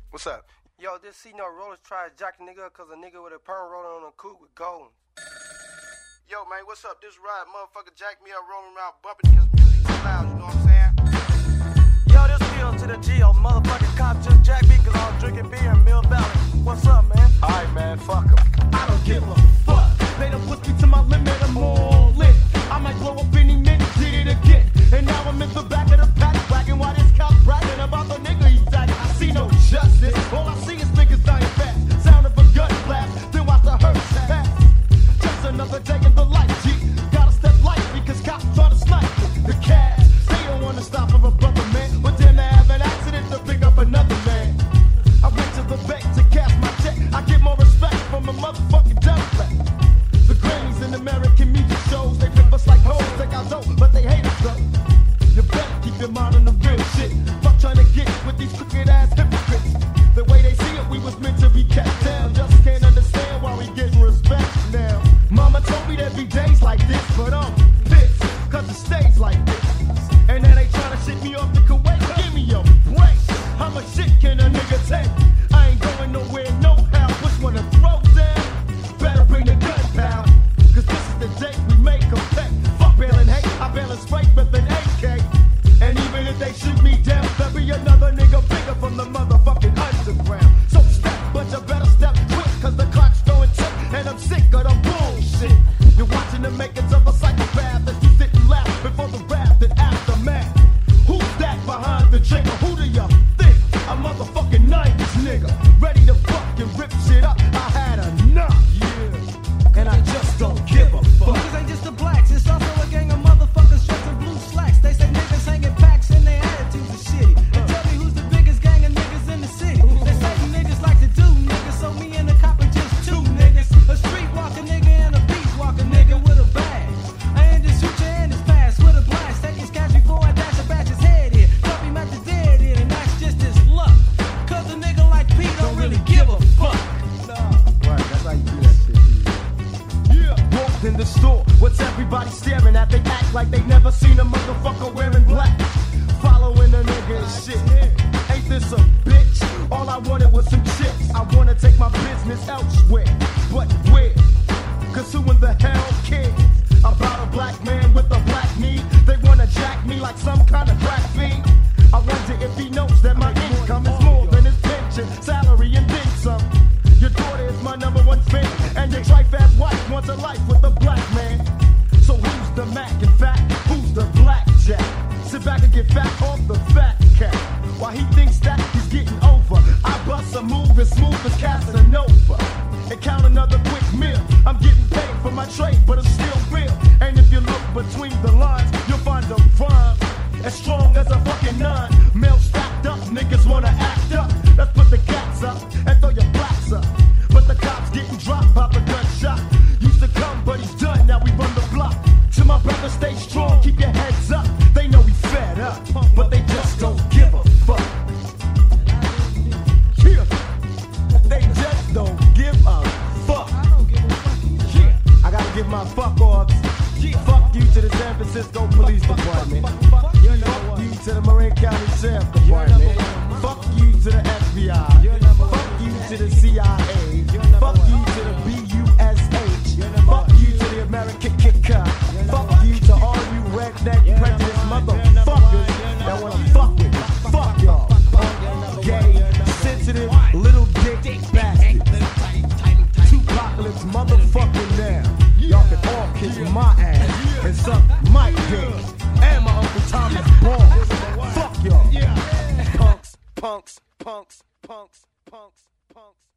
What's up? Yo, this C-No Rollers tried to jack a nigga up cause a nigga with a perm rolling on a coupe with gold. Yo, man, what's up? This ride, motherfucker jacked me up rolling around bumping because music too loud, you know what I'm saying? Yo, this Phil to the G.O. Motherfucking cop just jacked me cause I was drinking beer in Mill Valley. What's up, man? Alright, man, fuck him. I don't give a fuck. They done put me to my limit, I'm all lit. I might blow up any minute, did it again. And now I'm in the back of the paddock, bragging while this cop bragging about the nigga he died. I see no justice. All I see is niggas dying fast. Sound of a gun blast, then watch the hearse pass. Just another day in the life, G. Gotta step light because cops try to snipe the cash. They don't wanna stop for a brother, man. But then they have an accident to pick up another man. I went to the bank to cash my check. I get more respect from a motherfucking Democrat. The Grammys in American music shows, they rip us like hoes, take our dough, but they hate us though. You better keep your mind on the real shit. Fuck trying to get with these crooked ass hypocrites. The way they see it, we was meant to be kept down. Just can't understand why we getting respect now. Mama told me there'd be days like this, but I'm pissed, cause it stays like this. And then they tryna shit me off to Kuwait. Give me a break. How much shit can a nigga take? I ain't going nowhere, no how. Which one to throw down? Better bring the gun, pal. Cause this is the day we make a pay. Fuck bailing hate, I bail straight with an AK. And even if they shoot me down, there'll be another nigga bigger from the motherfucking underground. So step, but you better step quick, cause the clock's going tick. And I'm sick of the bullshit. You're watching the makings of a psychopath as you sit and laugh before the wrath and aftermath. Who's that behind the trigger? Who do you think? A motherfucking 90s nigga. Ready to fucking rip shit up. I had enough. Yeah. And I just don't give a fuck. Niggas ain't just the blacks, it's also a gang of motherfuckers dressed in blue slacks. They say niggas hanging packs and their attitudes are shitty. And tell me who's the biggest gang of niggas in the city. They say you niggas like to do niggas, so me and the cop are just two niggas. A streetwalker nigga and a beachwalker nigga with a bag. I ain't just shoot your in his pass with a blast. Take his cash before I dash a batch his head in. Drop him at the dead end, and that's just his luck. Cause a nigga like Pete don't really give a fuck. Right, that's how you do that shit. Walked in the store, what's everybody staring at? They act like they never seen a motherfucker wearing black. Following a nigga and shit. Ain't this a bitch? All I wanted was some chips. I wanna take my business elsewhere. But where? Cause who in the hell cares about a black man with a black knee? They wanna jack me like some kind of crack fiend. I wonder if he knows that my income is more than his pension, salary, and then some. Your daughter is my number one fan, and your trife-ass wife wants a life with a black man. So who's the Mac and fat? Who's the blackjack? Sit back and get fat off the fat cat. While he thinks that he's getting over, I bust a move as smooth as Casanova. And count another quick meal. I'm getting paid for my trade, but it's still real. And if you look between the lines, you'll find a rhyme as strong as a fucking 9. Male stacked up, niggas wanna act up. Let's put the cats up and throw your blacks up. But the cops getting dropped by the gunshot. Used to come, but he's done, now we run the block. To my brother, stay strong, keep your heads up. They know we fed up, but they just don't give a fuck. Yeah. They just don't give a fuck. Yeah. I gotta give my fuck offs. Fuck you to the San Francisco Police Department. Fuck you to the Marin County Sheriff Department. Fuck you to the FBI. Fuck you to the CIA. Fuck you to the BUSH. Fuck you to the American Kicker. Fuck you to all you redneck prejudice motherfuckers that wanna fuck with me. Fuck y'all. Gay, sensitive, little dick bastards. Two-apocalypse motherfucking now. Y'all can all kiss my ass and suck my dick. And my Uncle Thomas balls. Fuck y'all. Punks, punks, punks, punks, punks, punks.